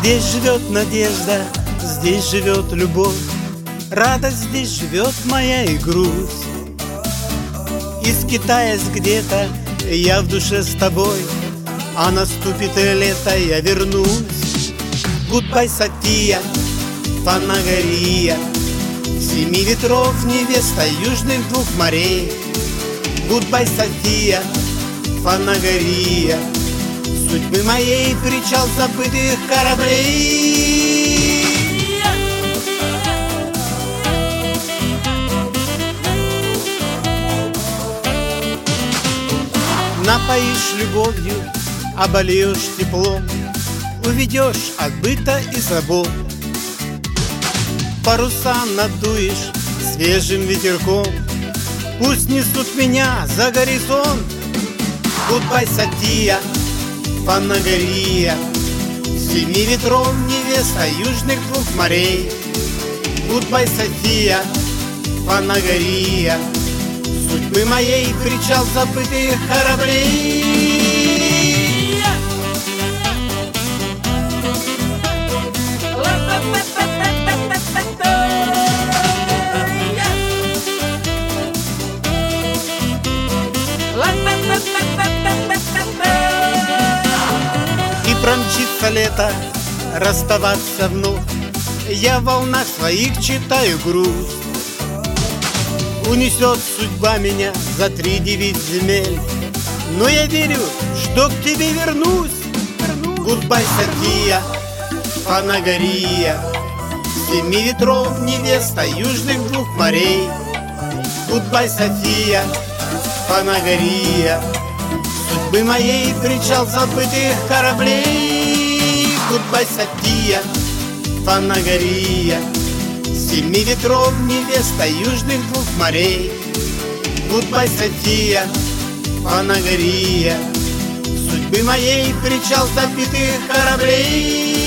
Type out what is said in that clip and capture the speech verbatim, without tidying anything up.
Здесь живет надежда, здесь живет любовь, радость здесь живет моя и грусть. Из Китая где-то я в душе с тобой, а наступит лето, я вернусь. Гудбай, София, Фанагория, семи ветров невеста южных двух морей. Гудбай, София, Фанагория, судьбы моей причал забытых кораблей. Напоишь любовью, обольешь теплом, уведешь от быта и забот. Паруса надуешь свежим ветерком, пусть несут меня за горизонт. Гудбай, София, Фанагория, семи ветров невеста южных двух морей. Гудбай, София, Фанагория, судьбы моей причал забытых кораблей. И промчится лето, расставаться вновь, я в волнах своих читаю грусть. Унесет судьба меня за три девять земель, но я верю, что к тебе вернусь. Гудбай, София, Фанагория, семи ветров невеста южных двух морей. Гудбай, София, Фанагория, судьбы моей причал забытых кораблей. Гудбай, София, Фанагория, семи ветров невеста южных двух морей. Гудбай, София, Фанагория, судьбы моей причал забытых кораблей.